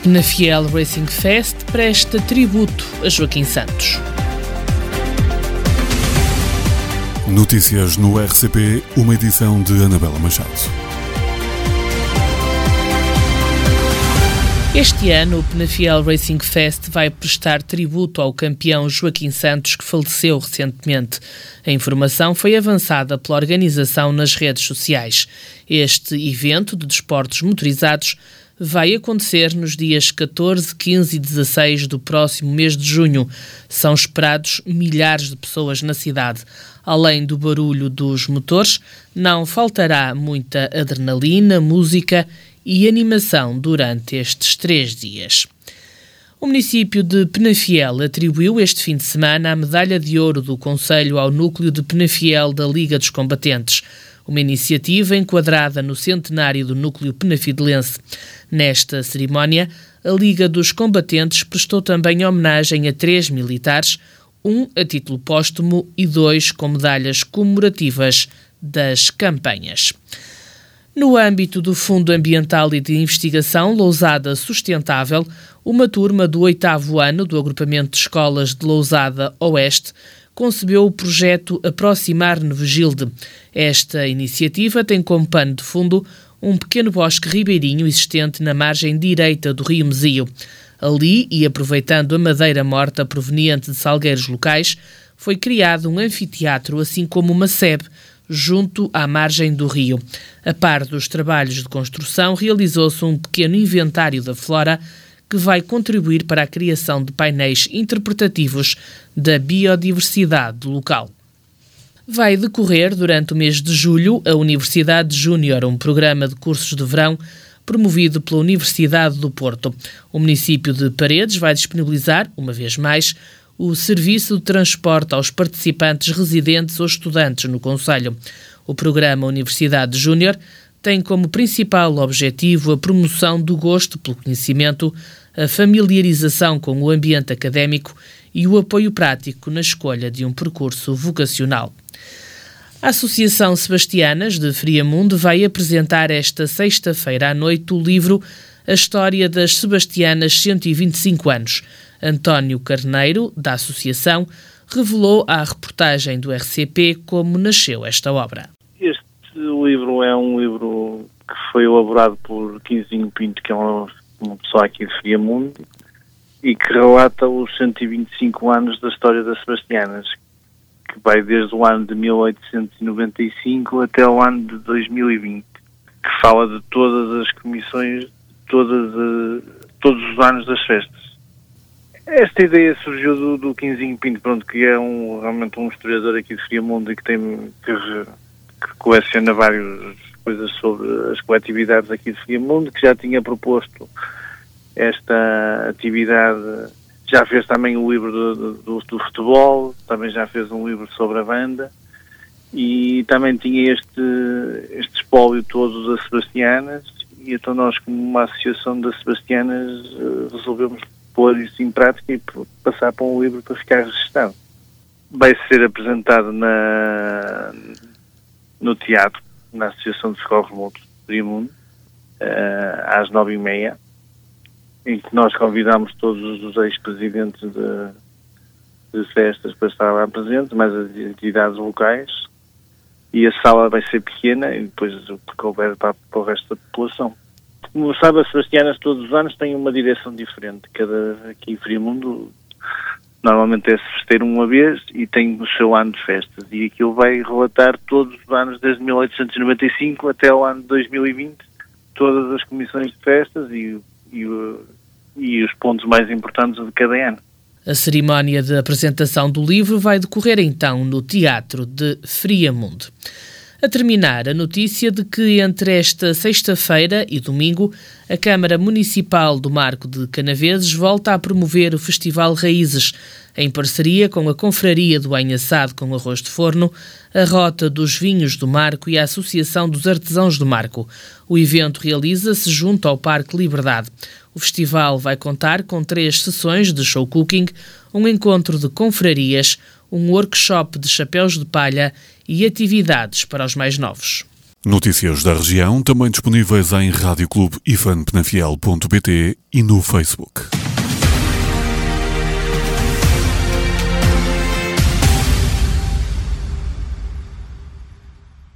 Penafiel Racing Fest presta tributo a Joaquim Santos. Notícias no RCP, uma edição de Anabela Machado. Este ano, o Penafiel Racing Fest vai prestar tributo ao campeão Joaquim Santos, que faleceu recentemente. A informação foi avançada pela organização nas redes sociais. Este evento de desportos motorizados vai acontecer nos dias 14, 15 e 16 do próximo mês de junho. São esperados milhares de pessoas na cidade. Além do barulho dos motores, não faltará muita adrenalina, música e animação durante estes 3 dias. O município de Penafiel atribuiu este fim de semana a medalha de ouro do Conselho ao núcleo de Penafiel da Liga dos Combatentes, uma iniciativa enquadrada no centenário do núcleo penafidelense. Nesta cerimónia, a Liga dos Combatentes prestou também homenagem a 3 militares, 1 a título póstumo e 2 com medalhas comemorativas das campanhas. No âmbito do Fundo Ambiental e de Investigação Lousada Sustentável, uma turma do 8º ano do agrupamento de escolas de Lousada Oeste concebeu o projeto Aproximar Nevogilde. Esta iniciativa tem como pano de fundo um pequeno bosque ribeirinho existente na margem direita do rio Mesio. Ali, e aproveitando a madeira morta proveniente de salgueiros locais, foi criado um anfiteatro, assim como uma sebe, junto à margem do rio. A par dos trabalhos de construção, realizou-se um pequeno inventário da flora que vai contribuir para a criação de painéis interpretativos da biodiversidade local. Vai decorrer durante o mês de julho a Universidade Júnior, um programa de cursos de verão promovido pela Universidade do Porto. O município de Paredes vai disponibilizar, uma vez mais, o serviço de transporte aos participantes residentes ou estudantes no concelho. O programa Universidade Júnior tem como principal objetivo a promoção do gosto pelo conhecimento, a familiarização com o ambiente académico e o apoio prático na escolha de um percurso vocacional. A Associação Sebastianas de Friamundo vai apresentar esta sexta-feira à noite o livro A História das Sebastianas 125 anos. António Carneiro, da Associação, revelou à reportagem do RCP como nasceu esta obra. Este livro é um livro que foi elaborado por Quinzinho Pinto, que é uma pessoa aqui de Friamundo, e que relata os 125 anos da história das Sebastianas, que vai desde o ano de 1895 até o ano de 2020, que fala de todas as comissões, todos os anos das festas. Esta ideia surgiu do Quinzinho Pinto, que é realmente um historiador aqui de Friamundo e que coleciona várias coisas sobre as coletividades aqui de Friamundo, que já tinha proposto esta atividade, já fez também o livro do futebol, também já fez um livro sobre a banda e também tinha este espólio todo das Sebastianas, e então nós, como uma associação das Sebastianas, resolvemos pôr isso em prática e passar para um livro para ficar registado. Vai ser apresentado no teatro, na Associação de Socorros Mútuos de Friamundo, às 9h30, em que nós convidamos todos os ex-presidentes de festas para estar lá presentes, mais as entidades locais, e a sala vai ser pequena e depois o que couber para o resto da população. Como sabe, as Sebastianas todos os anos têm uma direção diferente. Aqui em Friamundo normalmente é-se festeiro uma vez e tem o seu ano de festas, e aquilo vai relatar todos os anos desde 1895 até o ano de 2020, todas as comissões de festas e os pontos mais importantes de cada ano. A cerimónia de apresentação do livro vai decorrer então no Teatro de Friamundo. A terminar, a notícia de que entre esta sexta-feira e domingo, a Câmara Municipal do Marco de Canaveses volta a promover o Festival Raízes, em parceria com a Confraria do Banho Assado com Arroz de Forno, a Rota dos Vinhos do Marco e a Associação dos Artesãos do Marco. O evento realiza-se junto ao Parque Liberdade. O festival vai contar com 3 sessões de show cooking, um encontro de confrarias, um workshop de chapéus de palha e atividades para os mais novos. Notícias da região, também disponíveis em radioclubeifanpenafiel.pt e no Facebook.